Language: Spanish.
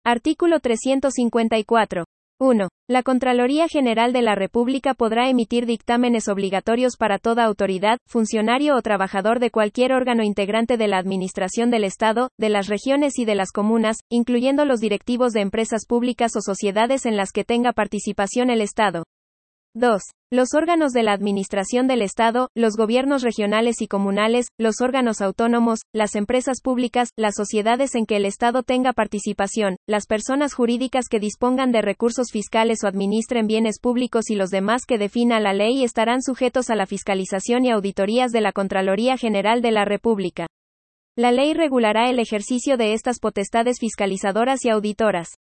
Artículo 354. 1. La Contraloría General de la República podrá emitir dictámenes obligatorios para toda autoridad, funcionario o trabajador de cualquier órgano integrante de la Administración del Estado, de las regiones y de las comunas, incluyendo los directivos de empresas públicas o sociedades en las que tenga participación el Estado. 2. Los órganos de la Administración del Estado, los gobiernos regionales y comunales, los órganos autónomos, las empresas públicas, las sociedades en que el Estado tenga participación, las personas jurídicas que dispongan de recursos fiscales o administren bienes públicos y los demás que defina la ley estarán sujetos a la fiscalización y auditorías de la Contraloría General de la República. La ley regulará el ejercicio de estas potestades fiscalizadoras y auditoras.